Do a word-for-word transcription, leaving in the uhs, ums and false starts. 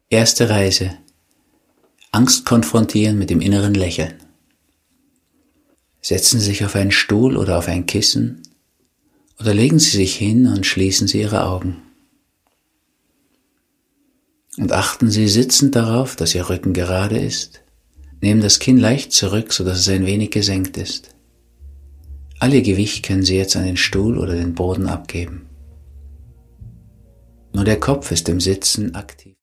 Erste Reise. Angst konfrontieren mit dem inneren Lächeln. Setzen Sie sich auf einen Stuhl oder auf ein Kissen oder legen Sie sich hin und schließen Sie Ihre Augen. Und achten Sie sitzend darauf, dass Ihr Rücken gerade ist. Nehmen das Kinn leicht zurück, sodass es ein wenig gesenkt ist. All Ihr Gewicht können Sie jetzt an den Stuhl oder den Boden abgeben. Nur der Kopf ist im Sitzen aktiv.